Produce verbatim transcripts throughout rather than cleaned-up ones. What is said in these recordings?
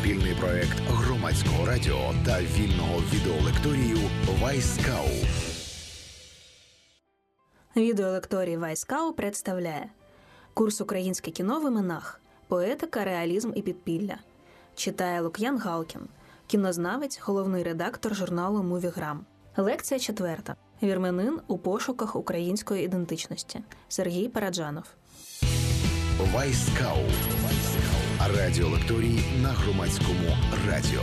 спільний проект Громадського радіо та вільного відеолекторію «Вайскау». Відеолекторій «Вайскау» представляє курс «Українське кіно в іменах. Поетика, реалізм і підпілля». Читає Лук'ян Галкін, кінознавець, головний редактор журналу «Мувіграм». Лекція четверта. Вірменин у пошуках української ідентичності. Сергій Параджанов. «Вайскау». Радіолекторій на Громадському радіо.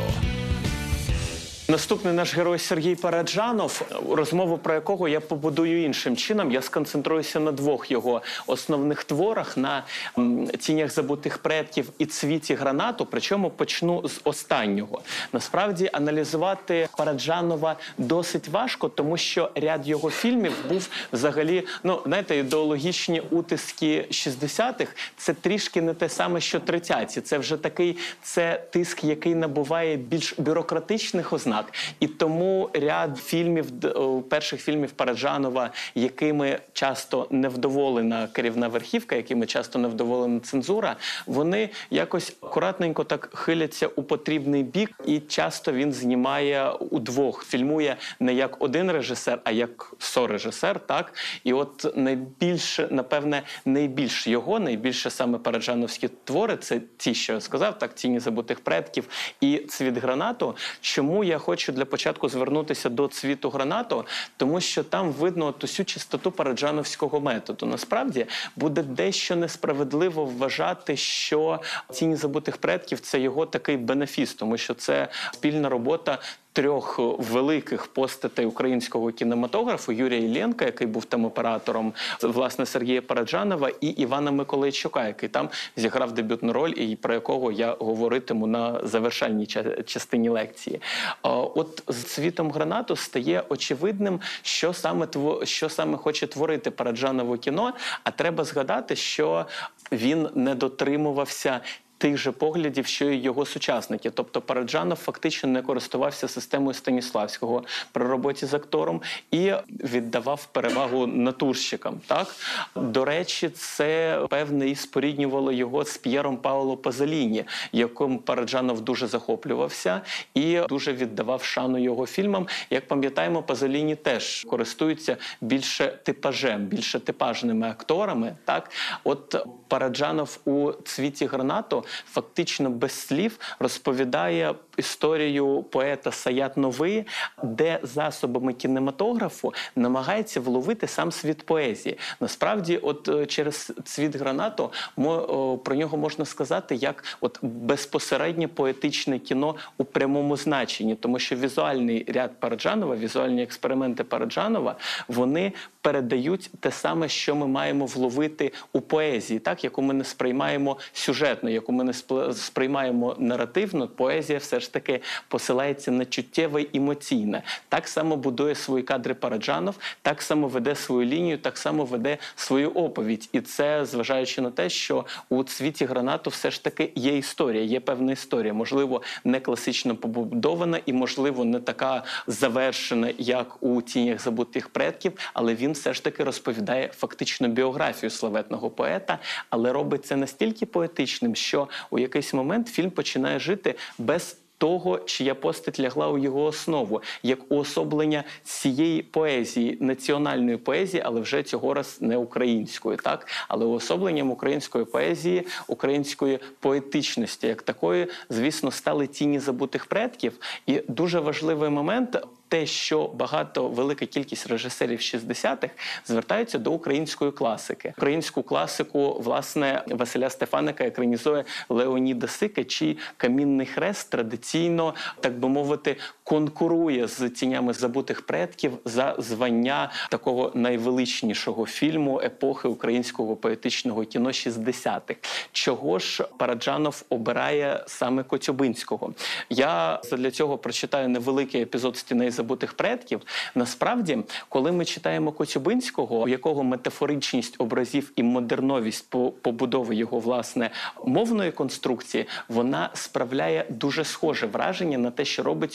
Наступний наш герой Сергій Параджанов, розмову про якого я побудую іншим чином. Я сконцентруюся на двох його основних творах, на «Тінях забутих предків» і «Цвіті гранату», причому почну з останнього. Насправді, аналізувати Параджанова досить важко, тому що ряд його фільмів був взагалі, ну, знаєте, ідеологічні утиски шістдесятих. Це трішки не те саме, що тридцяті. Це вже такий, це тиск, який набуває більш бюрократичних ознак. І тому ряд фільмів, перших фільмів Параджанова, якими часто невдоволена керівна верхівка, якими часто невдоволена цензура, вони якось акуратненько так хиляться у потрібний бік, і часто він знімає удвох, фільмує не як один режисер, а як сорежисер, так? І от найбільше, напевне, найбільш його, найбільше саме параджановські твори, це ті, що я сказав, так, «Тіні забутих предків» і «Цвіт гранату». Чому я хочу для початку звернутися до «Цвіту гранату», тому що там видно от усю чистоту параджановського методу. Насправді, буде дещо несправедливо вважати, що «Тіні забутих предків» – це його такий бенефіс, тому що це спільна робота трьох великих постатей українського кінематографу: Юрія Іллєнка, який був там оператором, власне, Сергія Параджанова, і Івана Миколайчука, який там зіграв дебютну роль, і про якого я говоритиму на завершальній частині лекції. От з «Цвітом гранату» стає очевидним, що саме, що саме хоче творити Параджаново кіно, а треба згадати, що він не дотримувався тих же поглядів, що й його сучасники. Тобто Параджанов фактично не користувався системою Станіславського при роботі з актором і віддавав перевагу натурщикам. Так? До речі, це, певне, і споріднювало його з П'єром Паоло Пазоліні, яким Параджанов дуже захоплювався і дуже віддавав шану його фільмам. Як пам'ятаємо, Пазоліні теж користуються більше типажем, більше типажними акторами. Так? От Параджанов у «Цвіті гранату» фактично без слів розповідає історію поета Саят Нови, де засобами кінематографу намагається вловити сам світ поезії. Насправді, от через «Цвіт гранату» про нього можна сказати як от безпосереднє поетичне кіно у прямому значенні, тому що візуальний ряд Параджанова, візуальні експерименти Параджанова, вони передають те саме, що ми маємо вловити у поезії, так, яку ми не сприймаємо сюжетно, яку ми не сприймаємо наративно. Поезія все ж таки посилається на чуттєве і емоційне. Так само будує свої кадри Параджанов, так само веде свою лінію, так само веде свою оповідь. І це зважаючи на те, що у «Цвіті гранату» все ж таки є історія, є певна історія. Можливо, не класично побудована і, можливо, не така завершена, як у «Тінях забутих предків», але він все ж таки розповідає фактично біографію славетного поета, але робить це настільки поетичним, що у якийсь момент фільм починає жити без того, чия постать лягла у його основу, як уособлення цієї поезії, національної поезії, але вже цього раз не української, так? Але уособленням української поезії, української поетичності як такої, звісно, стали «Тіні забутих предків». І дуже важливий момент – те, що багато, велика кількість режисерів шістдесятих звертаються до української класики. Українську класику, власне, Василя Стефаника екранізує Леонід Осика, чий «Камінний хрест» традиційно, так би мовити, конкурує з «Тінями забутих предків» за звання такого найвеличнішого фільму епохи українського поетичного кіно шістдесятих. Чого ж Параджанов обирає саме Коцюбинського? Я для цього прочитаю невеликий епізод з «Тіней забутих предків». Насправді, коли ми читаємо Коцюбинського, у якого метафоричність образів і модерновість побудови його, власне, мовної конструкції, вона справляє дуже схоже враження на те, що робить у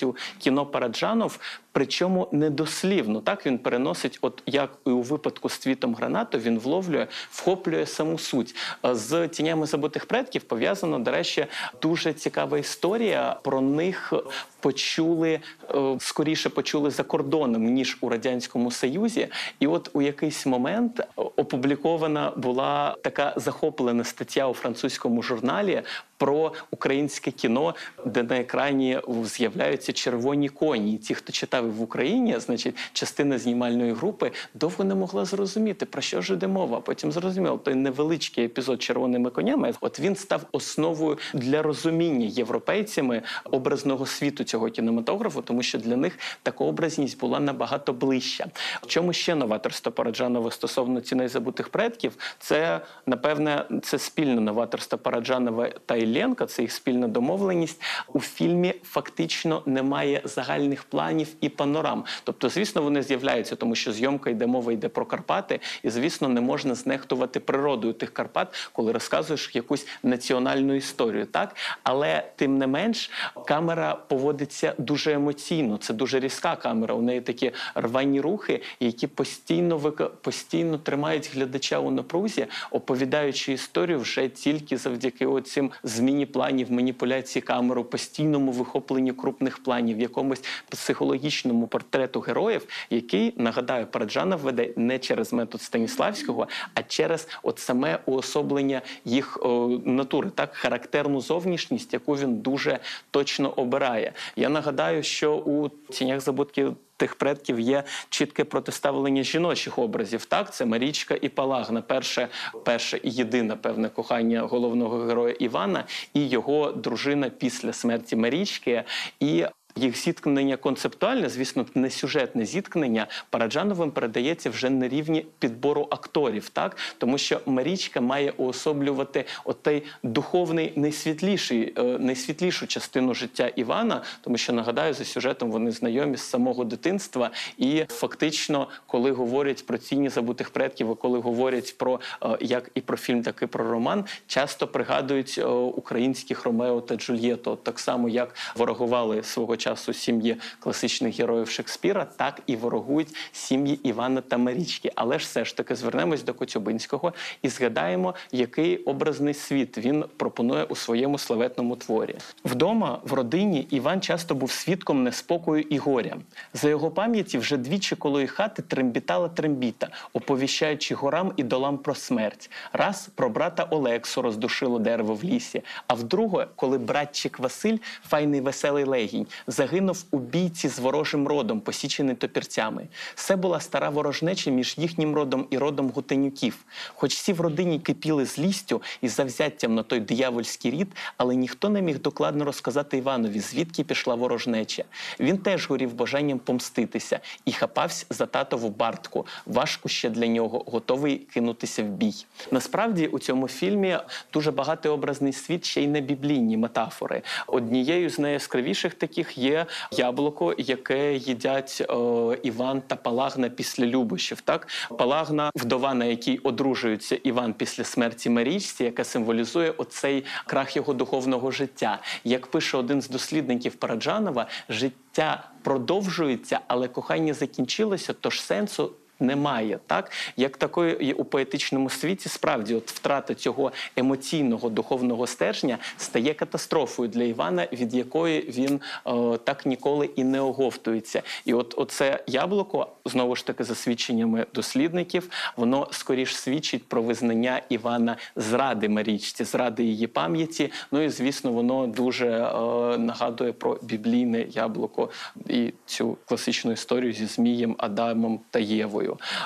кіно Параджанов, причому недослівно. Так він переносить, от як і у випадку з «Цвітом гранату», він вловлює, вхоплює саму суть. З «Тінями забутих предків» пов'язана, до речі, дуже цікава історія. Про них почули, скоріше почули за кордоном, ніж у Радянському Союзі. І от у якийсь момент опублікована була така захоплена стаття у французькому журналі про українське кіно, де на екрані з'являються червоні коні. І ті, хто читав в Україні, значить, частина знімальної групи довго не могла зрозуміти, про що ж іде мова. Потім зрозуміло, той невеличкий епізод червоними конями, от він став основою для розуміння європейцями образного світу цього кінематографу, тому що для них така образність була набагато ближча. В чому ще новаторство Параджанова стосовно «Тіней забутих предків»? Це, напевне, це спільне новаторство Параджанова та Іллєнка, це їх спільна домовленість. У фільмі фактично немає загальних планів і панорам. Тобто, звісно, вони з'являються, тому що зйомка йде, мова йде про Карпати, і, звісно, не можна знехтувати природою тих Карпат, коли розказуєш якусь національну історію, так? Але, тим не менш, камера поводиться дуже емоційно, це дуже різка камера, у неї такі рвані рухи, які постійно, постійно тримають глядача у напрузі, оповідаючи історію вже тільки завдяки оцим зміні планів, маніпуляції камерою, постійному вихопленню крупних планів, якомусь психологічному портрету героїв, який, нагадаю, Параджанов веде не через метод Станіславського, а через от саме уособлення їх о, натури, так, характерну зовнішність, яку він дуже точно обирає. Я нагадаю, що у «Тінях забутих тих предків» є чітке протиставлення жіночих образів. Так, це Марічка і Палагна. Перше, перше і єдине, певне, кохання головного героя Івана і його дружина після смерті Марічки. І їх зіткнення концептуальне, звісно, не сюжетне зіткнення, Параджановим передається вже на рівні підбору акторів, так? Тому що Марічка має уособлювати отей духовний, найсвітліший, найсвітлішу частину життя Івана, тому що, нагадаю, за сюжетом вони знайомі з самого дитинства, і фактично, коли говорять про «Тіні забутих предків», і коли говорять про, як і про фільм, так і про роман, часто пригадують українських Ромео та Джульєту, так само, як ворогували свого часу сім'ї класичних героїв Шекспіра, так і ворогують сім'ї Івана та Марічки. Але ж все ж таки звернемось до Коцюбинського і згадаємо, який образний світ він пропонує у своєму славетному творі. Вдома, в родині, Іван часто був свідком неспокою і горя. За його пам'яті вже двічі коло їх хати трембітала трембіта, оповіщаючи горам і долам про смерть. Раз про брата Олексу роздушило дерево в лісі, а вдруге, коли братчик Василь, файний веселий легінь, загинув у бійці з ворожим родом, посічений топірцями. Це була стара ворожнеча між їхнім родом і родом Гутенюків. Хоч всі в родині кипіли злістю і завзяттям на той диявольський рід, але ніхто не міг докладно розказати Іванові, звідки пішла ворожнеча. Він теж горів бажанням помститися і хапався за татову бартку, важку ще для нього, готовий кинутися в бій. Насправді, у цьому фільмі дуже багатий образний світ, ще й не біблійні метафори. Однією з найяскравіших таких є яблуко, яке їдять е, Іван та Палагна після любощів. Так? Палагна – вдова, на якій одружується Іван після смерті Марічці, яка символізує оцей крах його духовного життя. Як пише один з дослідників Параджанова, життя продовжується, але кохання закінчилося, тож сенсу немає, так? Як такої у поетичному світі, справді, от втрата цього емоційного духовного стержня стає катастрофою для Івана, від якої він е, так ніколи і не оговтується. І от оце яблуко, знову ж таки, за свідченнями дослідників, воно скоріш свідчить про визнання Івана зради Марічці, зради її пам'яті. Ну і, звісно, воно дуже е, нагадує про біблійне яблуко і цю класичну історію зі Змієм, Адамом та Євою.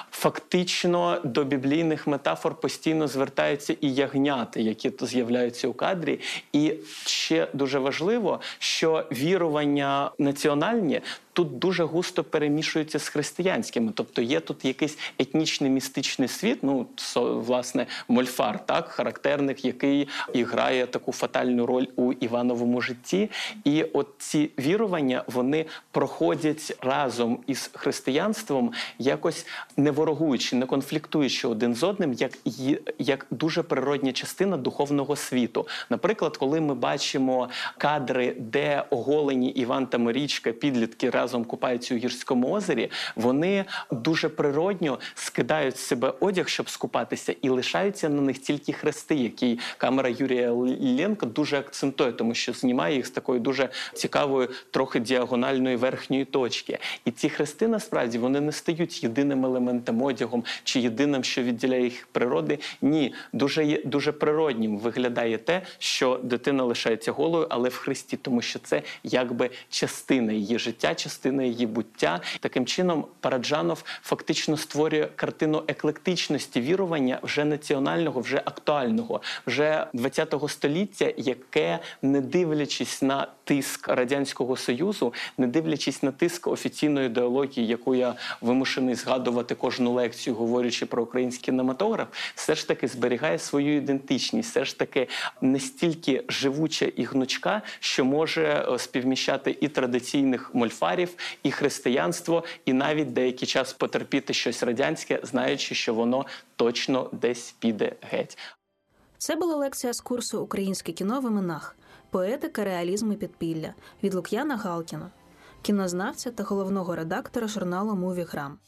Фактично до біблійних метафор постійно звертаються і ягняти, які то з'являються у кадрі. І ще дуже важливо, що вірування національні тут дуже густо перемішуються з християнськими. Тобто є тут якийсь етнічний містичний світ, ну, власне, Мольфар, так, характерник, який і грає таку фатальну роль у Івановому житті. І от ці вірування, вони проходять разом із християнством, якось не ворогуючи, не конфліктуючи один з одним, як, як дуже природня частина духовного світу. Наприклад, коли ми бачимо кадри, де оголені Іван та Марічка, підлітки, разом купаються у Гірському озері, вони дуже природньо скидають з себе одяг, щоб скупатися, і лишаються на них тільки хрести, які камера Юрія Іллєнка дуже акцентує, тому що знімає їх з такої дуже цікавої, трохи діагональної верхньої точки. І ці хрести, насправді, вони не стають єдиним елементом одягом чи єдиним, що відділяє їх природи. Ні, дуже, дуже природнім виглядає те, що дитина лишається голою, але в хресті, тому що це якби частина її життя, частина її буття. Таким чином, Параджанов фактично створює картину еклектичності вірування вже національного, вже актуального, вже ХХ століття, яке, не дивлячись на тиск Радянського Союзу, не дивлячись на тиск офіційної ідеології, яку я вимушений згадувати кожну лекцію, говорячи про український кінематограф, все ж таки зберігає свою ідентичність, все ж таки не стільки живуча і гнучка, що може співміщати і традиційних мольфарів, і християнство, і навіть деякий час потерпіти щось радянське, знаючи, що воно точно десь піде геть. Це була лекція з курсу «Українське кіно в іменах. Поетика, реалізм і підпілля» від Лук'яна Галкіна, кінознавця та головного редактора журналу «Мувіграм».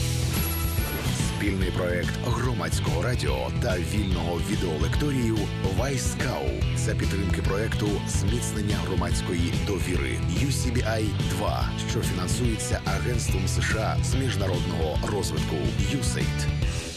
Спільний проект Громадського радіо та вільного відеолекторію «Вайскау» за підтримки проекту «Зміцнення громадської довіри» ю сі бі ай два, що фінансується Агентством США з міжнародного розвитку «ю сей ай ді».